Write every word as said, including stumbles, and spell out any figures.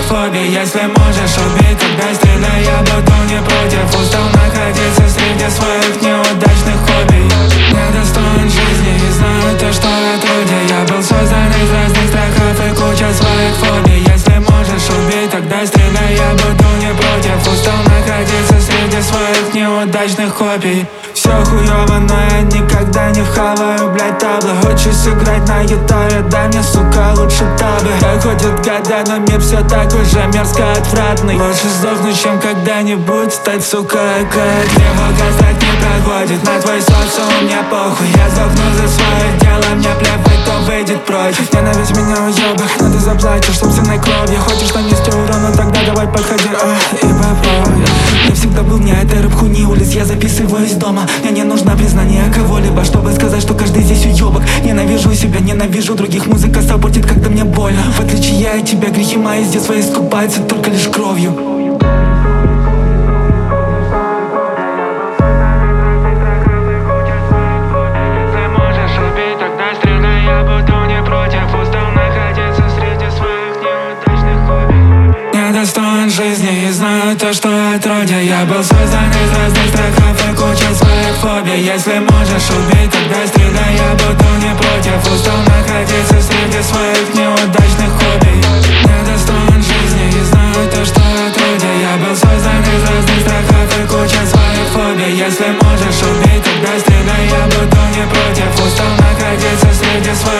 фобий. Если можешь убить, тогда стреляй, я буду не против. Устал находиться среди своих неудачных хобби. Недостоин жизни и знаю то, что отродье. Я был создан из разных страхов и куча своих фобий. Если можешь убить, тогда стреляй, я буду не против. Устал находиться среди своих неудачных хобби. Все хуёво, но я никогда не вхаваю, блядь, табло. Учусь играть на гитаре, дай мне, сука, лучше табы. Проходят года, но мир все такой же мерзко отвратный. Лучше сдохнуть, чем когда-нибудь стать, сука, как тревога, страх не проходит. На твой социум мне похуй. Я сдохну за свое дело, мне плевать, кто выйдет против. Ненавидь меня, уёбок, но ты заплатишь собственной кровью. Хочешь нанести урон, но тогда давай подходи, а, и попробуй. Я всегда был не этой рыбхуни улиц, я записываю из дома. Мне не нужно признание кого-либо, чтобы сказать, что каждый здесь уёбок. Ненавижу себя, ненавижу других, музыка саппортит, когда мне больно. В отличие я от тебя, грехи мои с детства искупаются только лишь кровью. Недостоин жизни и знаю то, что отродье. Я был создан из разных страхов и куча своих фобий. Если можешь убить, тогда стреляй, я буду не против. Устал находиться среди своих неудачных хобби. Недостоин жизни и знаю то, что отродье. Я был создан из разных страхов и куча своих фобий. Если можешь убить, тогда стреляй, я буду не против. Устал находиться среди своих